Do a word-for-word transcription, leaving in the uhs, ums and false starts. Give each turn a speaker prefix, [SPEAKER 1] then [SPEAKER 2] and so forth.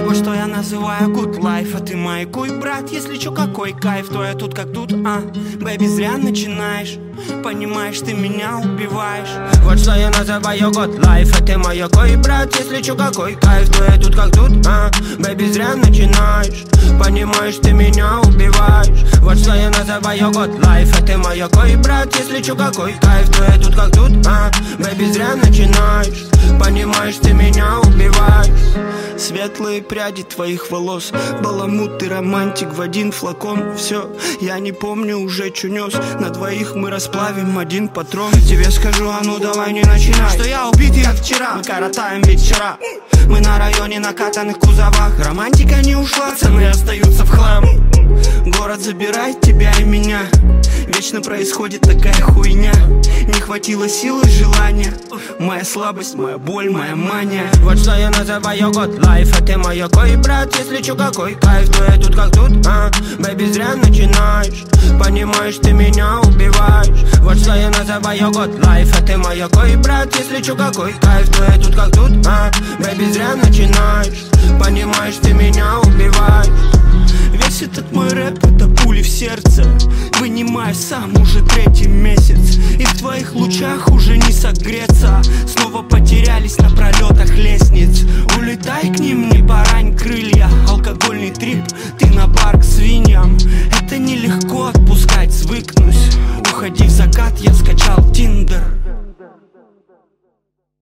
[SPEAKER 1] Вот что я называю good life. А ты маякуй, брат, если чё, какой кайф. То я тут как тут, а, бэби, зря начинаешь. Понимаешь, ты меня убиваешь.
[SPEAKER 2] Вот что я называю good life. А ты маякуй, брат, если чё, какой кайф. То я тут как тут, а, бэби, зря начинаешь. Понимаешь, ты меня убиваешь. Вот что я называю good life. А ты маякуй, брат, если чё, какой кайф. То я тут как тут, а, бэби, зря начинаешь. Понимаешь, ты меня убиваешь.
[SPEAKER 1] Светлые пряди твоих волос, баламут, ты романтик в один флакон. Все, я не помню уже, чё нес. На двоих мы расплавим один патрон. Тебе скажу, а ну давай не начинай, что я убитый, как вчера. Мы коротаем вечера, мы на районе накатанных кузовах. Романтика не ушла, цены остаются в хлам. Город забирает тебя и меня. Вечно происходит такая хуйня. Не хватило силы и желания. Моя слабость, моя боль, моя мания.
[SPEAKER 2] Вот что я называю good life. А ты маякуй, брат, если чё, какой кайф. То я тут как тут, а, бэби, зря начинаешь. Понимаешь, ты меня убиваешь. Вот что я называю good life. А ты маякуй, брат, если чё, какой кайф. То я тут как тут, а, бэби, зря начинаешь. Понимаешь, ты меня убиваешь.
[SPEAKER 1] Весь этот мой рэп — это пули в сердце. Вынимаю сам уже третий месяц. И в твоих лучах уже не согреться. Снова потерялись на пролетах лестниц. Улетай к ним, не пора